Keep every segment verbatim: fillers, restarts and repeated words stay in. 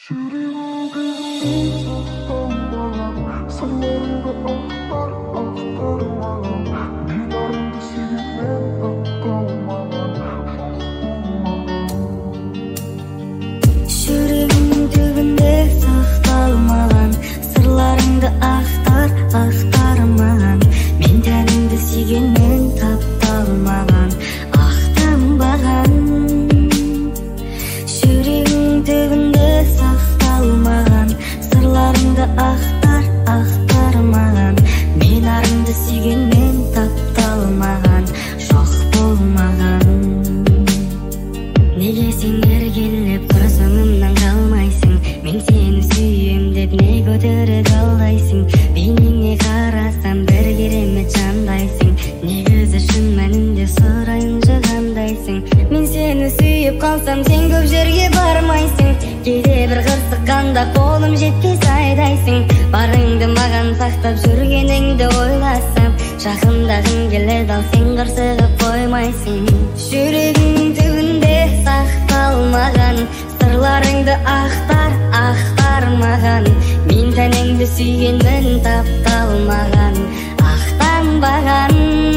Қалсам сен көп жерге бармайсың, кейде бір қырсыққанда қолым жетпес айдайсың. Барыңды маған сақтап жүргеніңді ойласам, жақындағың келеді ал сен қырсығып қоймайсың. Жүрегіңнің түбінде сақталмаған сырларыңды ақтар, ақтармаған. Мен тәніңді сүйгенмін, тапталмаған, ақтанбаған.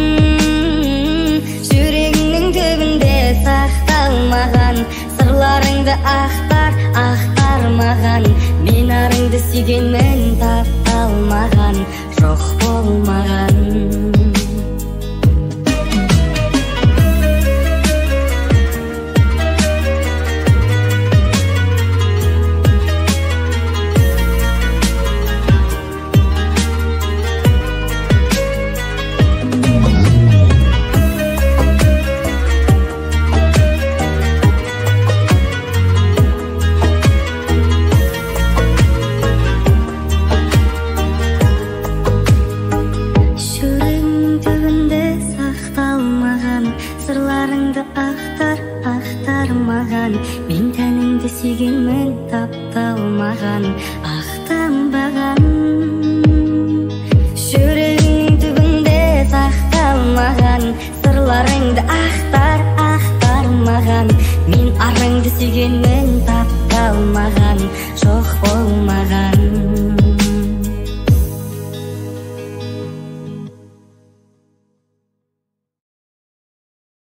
Жүрегіңнің түбінде сақталмаған сырларыңды ақтар, ақтармаған. Мен арыңды сүйгенмін, тапталмаған, жоқ болмаған. Сырларыңды ақтар, ақтармаған. Мен тәніңді сүйгенмін, тапталмаған, ақтанбаған. Жүрегіңнің түбінде сақталмаған сырларыңды ақтар, ақтармаған. Мен арыңды сүйгенмін,